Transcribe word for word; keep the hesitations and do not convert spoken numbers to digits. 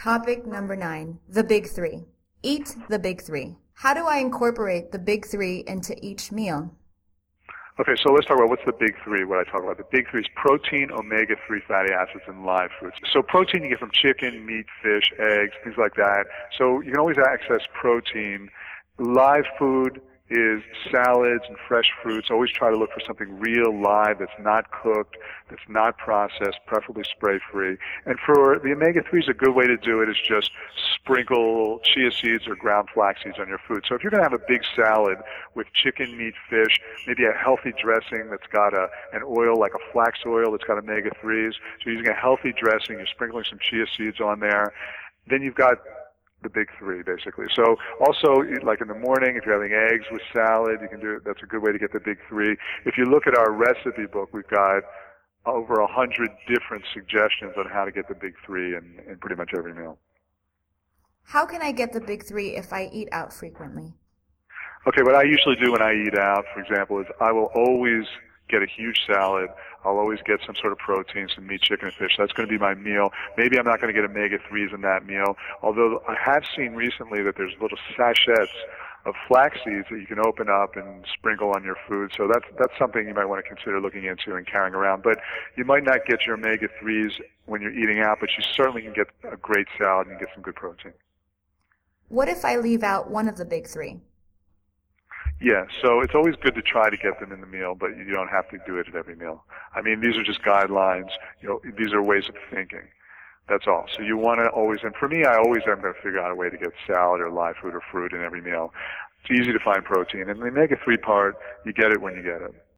Topic number nine, the big three. Eat the big three. How do I incorporate the big three into each meal? Okay, so let's talk about what's the big three, what I talk about. The big three is protein, omega three fatty acids, and live foods. So protein you get from chicken, meat, fish, eggs, things like that. So you can always access protein. Live food is salads and fresh fruits. Always try to look for something real, live, that's not cooked, that's not processed, preferably spray-free. And for the omega threes, a good way to do it is just sprinkle chia seeds or ground flax seeds on your food. So if you're going to have a big salad with chicken, meat, fish, maybe a healthy dressing that's got a, an oil like a flax oil that's got omega threes, so you're using a healthy dressing, you're sprinkling some chia seeds on there, then you've got the big three, basically. So also, like in the morning, if you're having eggs with salad, you can do it. That's a good way to get the big three. If you look at our recipe book, we've got over a hundred different suggestions on how to get the big three in, in pretty much every meal. How can I get the big three if I eat out frequently? Okay, what I usually do when I eat out, for example, is I will always get a huge salad. I'll always get some sort of protein, some meat, chicken, and fish. That's going to be my meal. Maybe I'm not going to get omega threes in that meal, although I have seen recently that there's little sachets of flax seeds that you can open up and sprinkle on your food. So that's that's something you might want to consider looking into and carrying around. But you might not get your omega threes when you're eating out, but you certainly can get a great salad and get some good protein. What if I leave out one of the big three? Yeah, so it's always good to try to get them in the meal, but you don't have to do it at every meal. I mean, these are just guidelines. You know, these are ways of thinking. That's all. So you want to always, and for me, I always am going to figure out a way to get salad or live food or fruit in every meal. It's easy to find protein. And the omega three part, you get it when you get it.